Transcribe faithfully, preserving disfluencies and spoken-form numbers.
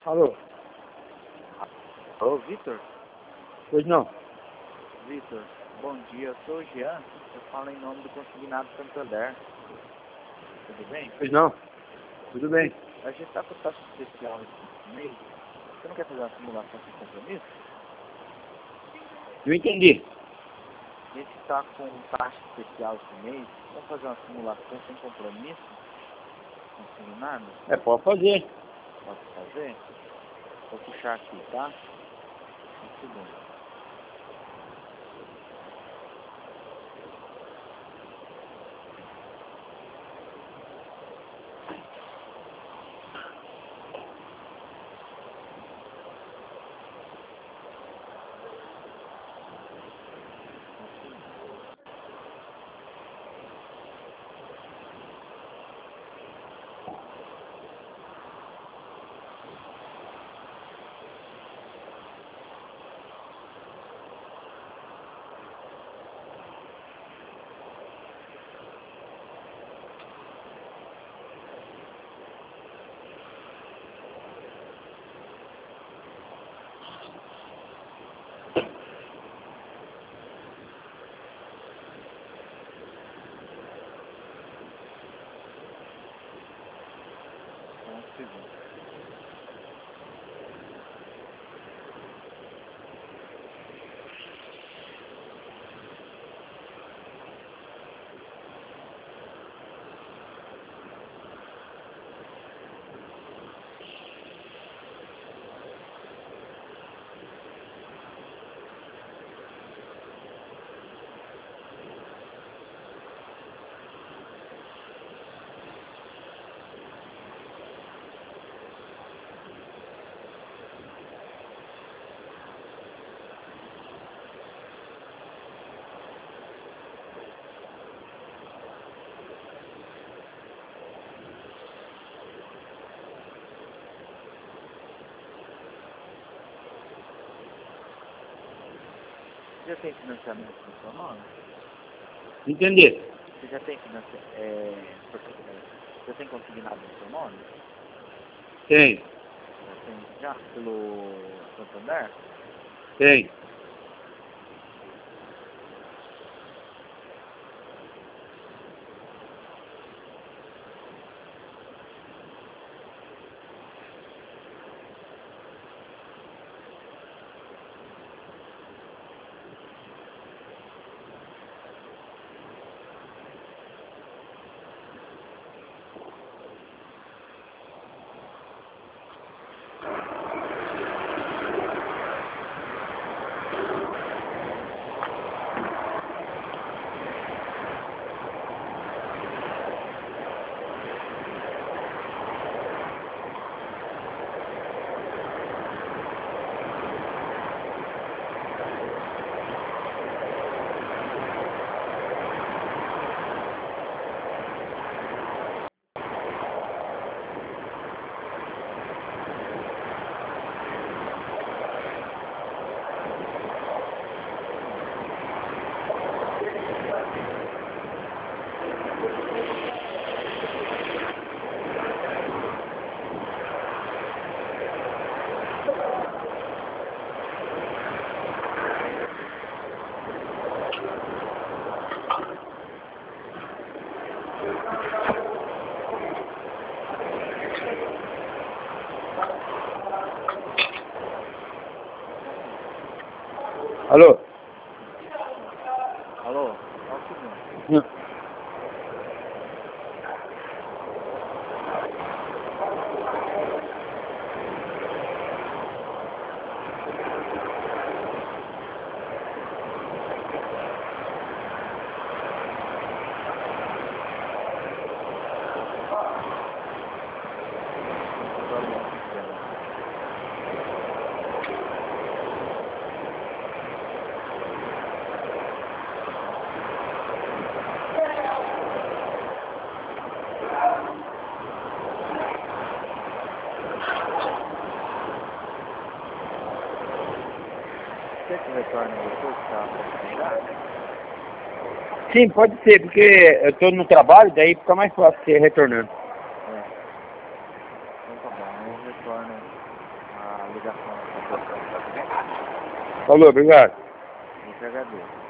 Alô? Alô, Vitor? Pois não. Vitor, bom dia, eu sou o Jean, eu falo em nome do Consignado Santander. Tudo bem? Pois não. Tudo bem. A gente está com taxa especial esse mês. Você não quer fazer uma simulação sem compromisso? Não entendi. A gente está com taxa especial esse mês. Vamos fazer uma simulação sem compromisso? Consignado? É, pode fazer. Pode fazer? Vou puxar aqui, tá? Um segundo. Um segundo. Você já tem financiamento no seu nome? Entendi. Você já tem financiamento? É, você tem consignado no seu nome? Tem. Já tem já? Pelo Santander? Tem. Alô? Alô? Só um segundo. Não. Quer que retorne depois para oportunidade? Sim, pode ser, porque eu tô no trabalho, daí fica mais fácil você retornando. É. Então tá bom, eu retorno ligação. Falou, obrigado. Eu que agradeço.